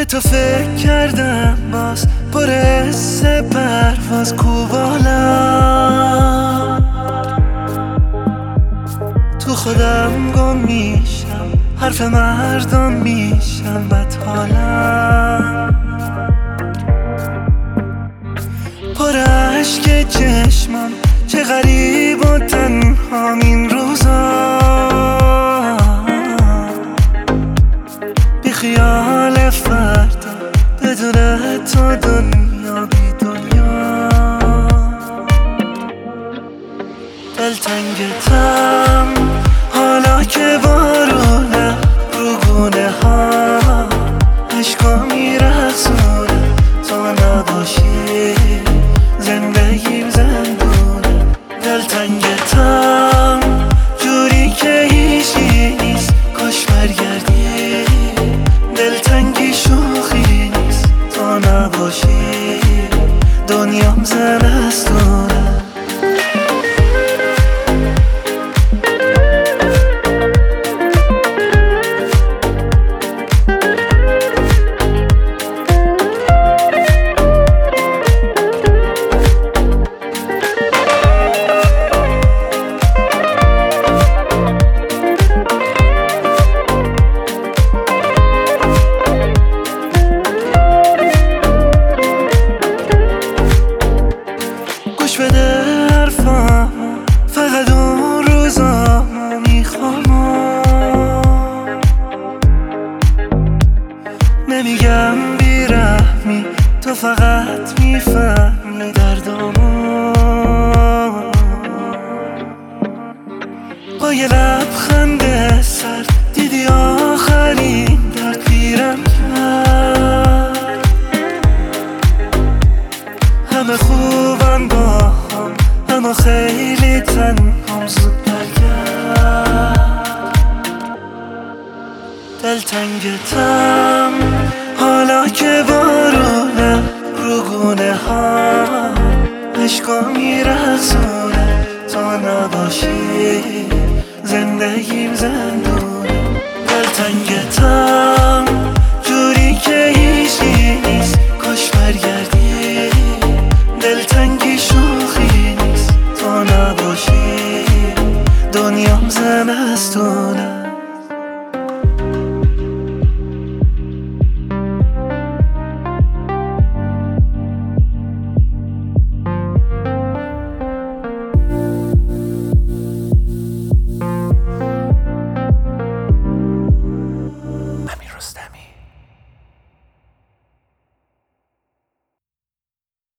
تو فکر کردم باز پر حس پرواز کوبالم، تو خودم گم میشم، حرف مردم میشم بدحالم، پر عشق چشمم چه غریب و تنهام این روزا، بی خیال فردا بدون تو دنیا بی دنیا، دلتنگتم حالا که بارونه رو گونه ها، عشقا میرسونه تو نباشی زندگیم زندونه، دلتنگتم جوری که هیچی نیست کاش برگردی، دلتنگی شوخی نیست تو نباشی دنیام زمستونه. گوش بده حرفامو فقط اون روزامو میخوام، نمیگم بیرحمی تو فقط میفهمی دردامو، با یه لبخند سر دیدی آخرین درد پیرم کرد، همه خوبم با هم اما خیلی تنهام زود برگرد، دلتنگتم حالا که بارونه رو گونه ها، عشقا میرسونه تو نباشی زندگیم زندون.